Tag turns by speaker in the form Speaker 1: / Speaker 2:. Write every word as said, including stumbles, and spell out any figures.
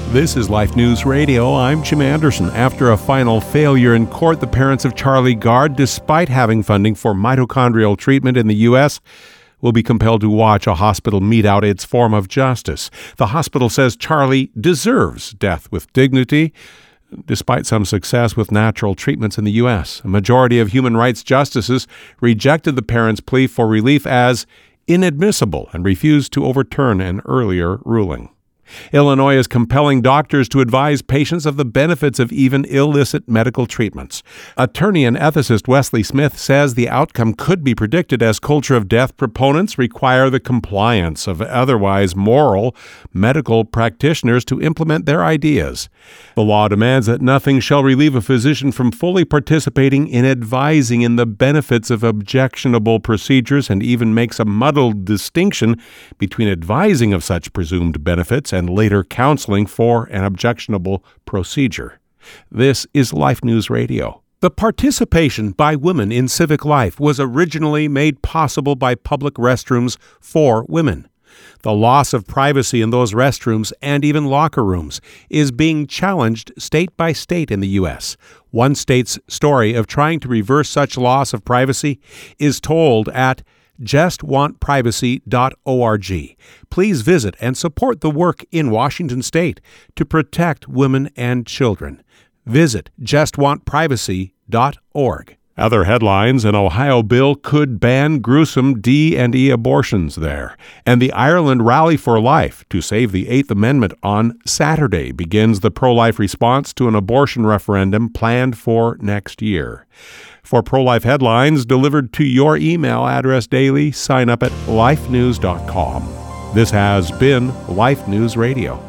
Speaker 1: This is Life News Radio. I'm Jim Anderson. After a final failure in court, the parents of Charlie Gard, despite having funding for mitochondrial treatment in the U S, will be compelled to watch a hospital mete out its form of justice. The hospital says Charlie deserves death with dignity, despite some success with natural treatments in the U S. A majority of human rights justices rejected the parents' plea for relief as inadmissible and refused to overturn an earlier ruling. Illinois is compelling doctors to advise patients of the benefits of even illicit medical treatments. Attorney and ethicist Wesley Smith says the outcome could be predicted as culture of death proponents require the compliance of otherwise moral medical practitioners to implement their ideas. The law demands that nothing shall relieve a physician from fully participating in advising in the benefits of objectionable procedures, and even makes a muddled distinction between advising of such presumed benefits and later counseling for an objectionable procedure. This is Life News Radio. The participation by women in civic life was originally made possible by public restrooms for women. The loss of privacy in those restrooms and even locker rooms is being challenged state by state in the U S. One state's story of trying to reverse such loss of privacy is told at just want privacy dot org. Please visit and support the work in Washington State to protect women and children. Visit just want privacy dot org. Other headlines: an Ohio bill could ban gruesome D and E abortions there. And the Ireland Rally for Life to save the Eighth Amendment on Saturday begins the pro-life response to an abortion referendum planned for next year. For pro-life headlines delivered to your email address daily, sign up at life news dot com. This has been Life News Radio.